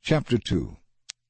Chapter 2.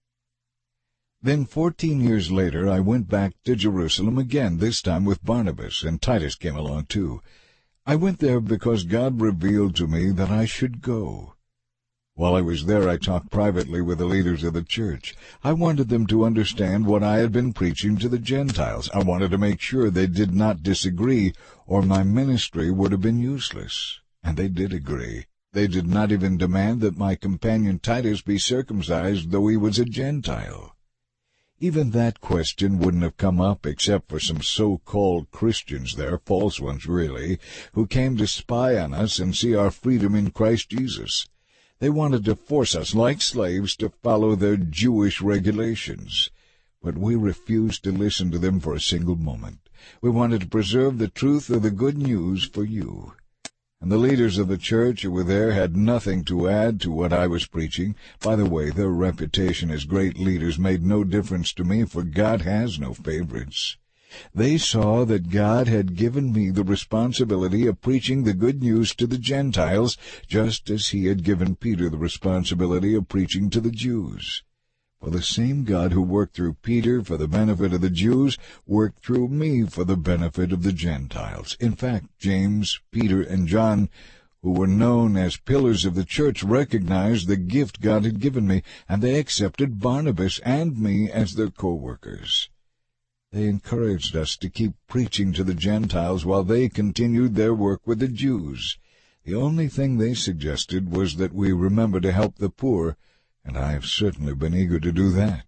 Then 14 years later I went back to Jerusalem again, this time with Barnabas, and Titus came along too. I went there because God revealed to me that I should go. While I was there, I talked privately with the leaders of the church. I wanted them to understand what I had been preaching to the Gentiles. I wanted to make sure they did not disagree, or my ministry would have been useless. And they did agree. They did not even demand that my companion Titus be circumcised, though he was a Gentile. Even that question wouldn't have come up except for some so-called Christians there, false ones really, who came to spy on us and see our freedom in Christ Jesus. They wanted to force us, like slaves, to follow their Jewish regulations. But we refused to listen to them for a single moment. We wanted to preserve the truth of the good news for you. And the leaders of the church who were there had nothing to add to what I was preaching. By the way, their reputation as great leaders made no difference to me, for God has no favorites. They saw that God had given me the responsibility of preaching the good news to the Gentiles, just as he had given Peter the responsibility of preaching to the Jews. For the same God who worked through Peter for the benefit of the Jews worked through me for the benefit of the Gentiles. In fact, James, Peter, and John, who were known as pillars of the church, recognized the gift God had given me, and they accepted Barnabas and me as their co-workers. They encouraged us to keep preaching to the Gentiles while they continued their work with the Jews. The only thing they suggested was that we remember to help the poor, and I have certainly been eager to do that.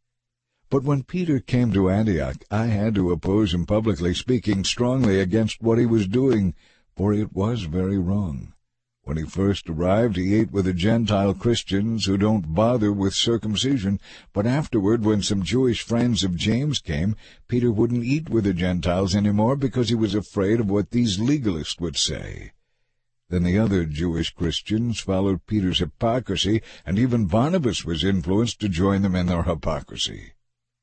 But when Peter came to Antioch, I had to oppose him publicly, speaking strongly against what he was doing, for it was very wrong. When he first arrived, he ate with the Gentile Christians who don't bother with circumcision, but afterward, when some Jewish friends of James came, Peter wouldn't eat with the Gentiles anymore because he was afraid of what these legalists would say. Then the other Jewish Christians followed Peter's hypocrisy, and even Barnabas was influenced to join them in their hypocrisy.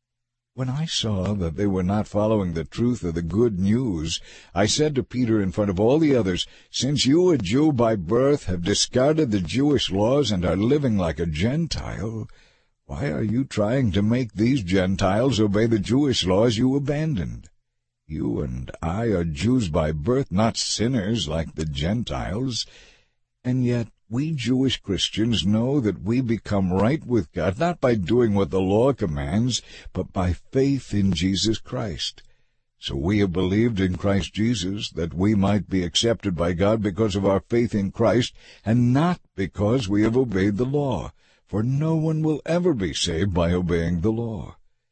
When I saw that they were not following the truth of the good news, I said to Peter in front of all the others, "Since you, a Jew by birth, have discarded the Jewish laws and are living like a Gentile, why are you trying to make these Gentiles obey the Jewish laws you abandoned? You and I are Jews by birth, not sinners like the Gentiles. And yet we Jewish Christians know that we become right with God, not by doing what the law commands, but by faith in Jesus Christ. So we have believed in Christ Jesus, that we might be accepted by God because of our faith in Christ, and not because we have obeyed the law. For no one will ever be saved by obeying the law.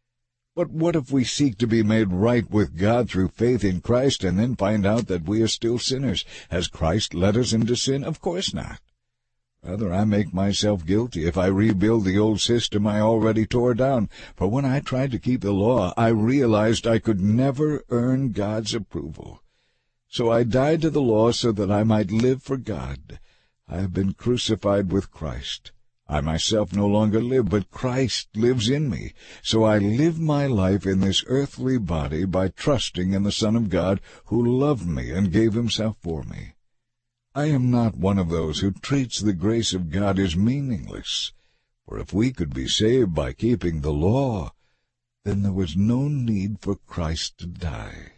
But what if we seek to be made right with God through faith in Christ and then find out that we are still sinners? Has Christ led us into sin? Of course not. Rather, I make myself guilty if I rebuild the old system I already tore down. For when I tried to keep the law, I realized I could never earn God's approval. So I died to the law so that I might live for God. I have been crucified with Christ. I myself no longer live, but Christ lives in me. So I live my life in this earthly body by trusting in the Son of God, who loved me and gave himself for me. I am not one of those who treats the grace of God as meaningless. For if we could be saved by keeping the law, then there was no need for Christ to die.